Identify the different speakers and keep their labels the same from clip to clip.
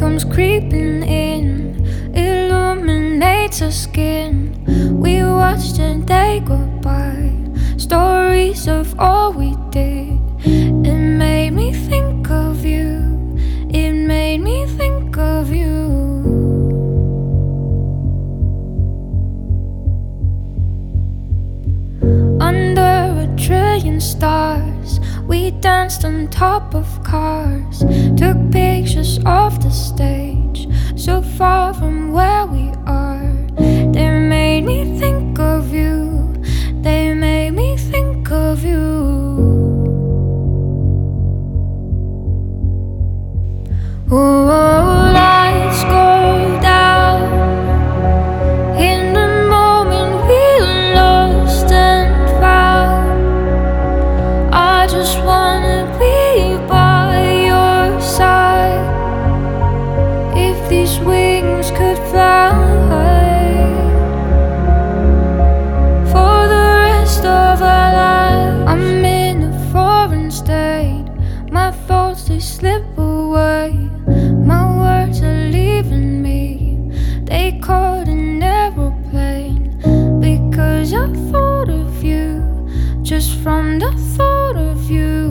Speaker 1: comes creeping in, illuminates our skin. We watched the day go by, stories of all we did. It made me think of you, it made me think of you. Under a trillion stars, we danced on top of cars, took pictures of the stage, so far from where we are. They made me think of you, they made me think of you. Oh, lights go down. In the moment we lost and found, I just wanna be by your side. If these wings could fly for the rest of our lives. I'm in a foreign state, my thoughts they slip away. My words are leaving me, they caught an aeroplane. Because I thought of you, just from the thought of you.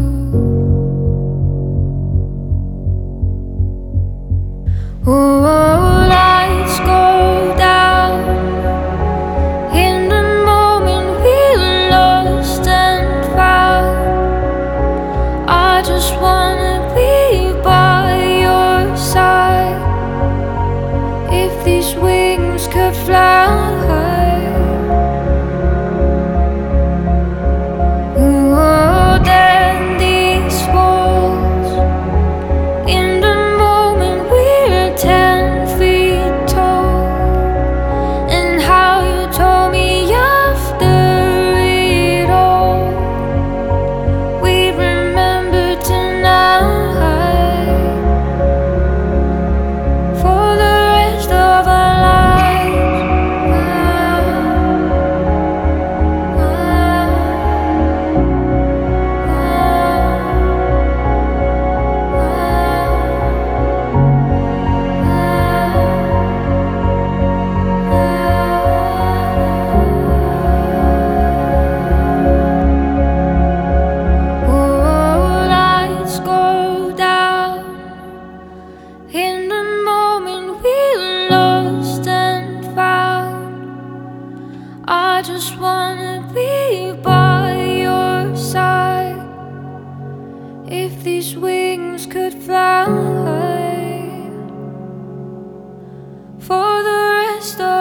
Speaker 1: Oh, lights go down. In the moment we lost and found, I just wanna be by your side. If these wings could fly, oh, then these walls. In the moment we're 10 feet tall, and how you told me after it all, we remember tonight for the rest of our lives. Oh, lights go down. In the moment we lost and found, I just wanna be by your side. If these wings could fly for the rest of